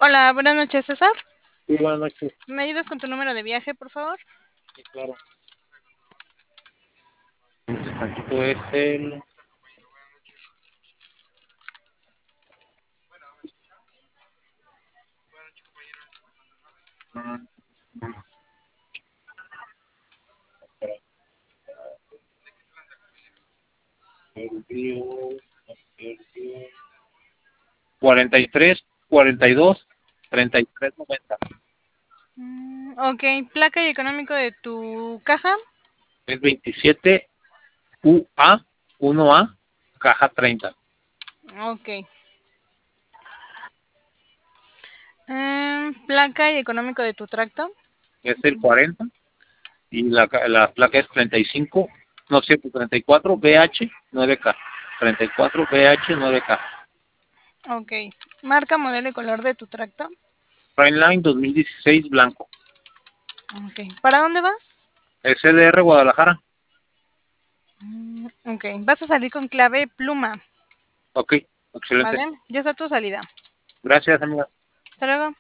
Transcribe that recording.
Hola, buenas noches, César. Sí, buenas noches. ¿Me ayudas con tu número de viaje, por favor? Sí, claro. Tantito es el 43, 42, 33, 90. Ok, placa y económico de tu caja. Es 27 UA 1A, caja 30. Ok. Placa y económico de tu tracto. Es el 40 y la placa es 35, no sé, 34 BH 9K. 34 BH 9K. Ok. Marca, modelo y color de tu tracto. Rainline 2016 blanco. Ok. ¿Para dónde vas? SDR Guadalajara. Ok. Vas a salir con clave pluma. Ok, excelente. ¿Vale? Ya está tu salida. Gracias, amiga. Hasta luego.